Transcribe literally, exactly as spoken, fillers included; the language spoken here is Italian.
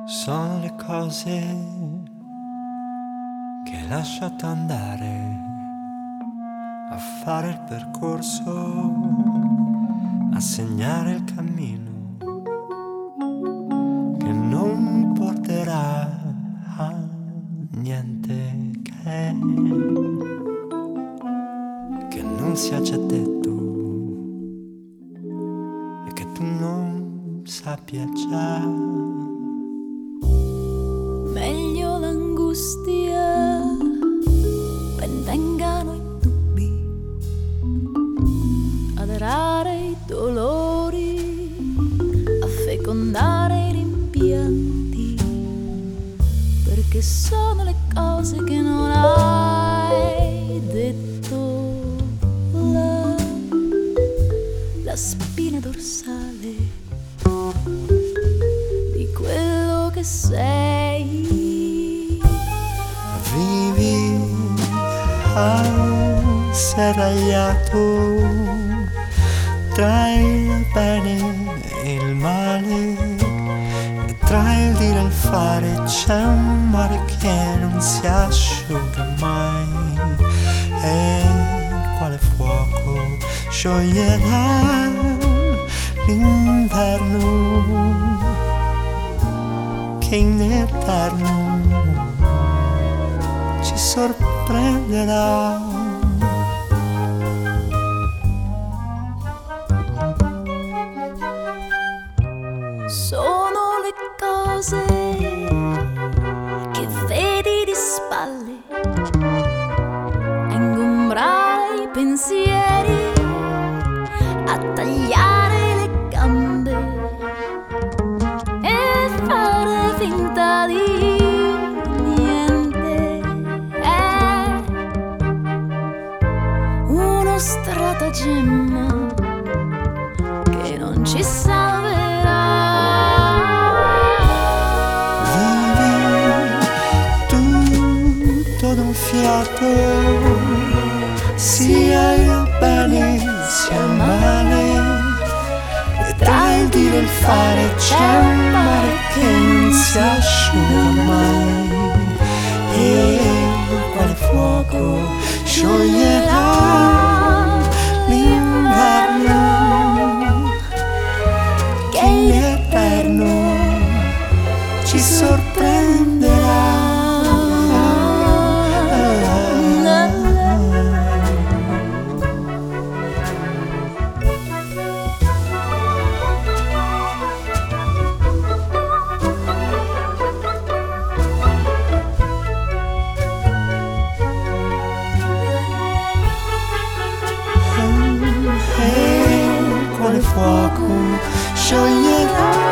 Sono le cose che hai lasciato andare a fare il percorso, a segnare il cammino che non porterà a niente che, che non sia già detto e che tu non sappia già. Meglio l'angustia, ben vengano i dubbi, aderare i dolori, a fecondare i rimpianti, perché sono le cose che non hai detto là, la spina dorsale di quello che sei. Vivi asserragliato tra il bene e il male, e tra il dire e il fare c'è un mare che non si asciuga mai, e quale fuoco scioglierà l'inverno che in eterno ci sorprenderà. Sono le cose che vedi di spalle a ingombrare i pensieri, a tagliare le gambe e fare finta di niente. È uno stratagemma che non ci salverà. Vivi tutto d'un fiato, sia il bene sia il male, e tra il dire e il fare c'è un mare che non si asciuga mai, e quale fuoco scioglierà l'inverno che in eterno ci sorprenderà. Quale fuoco scioglierà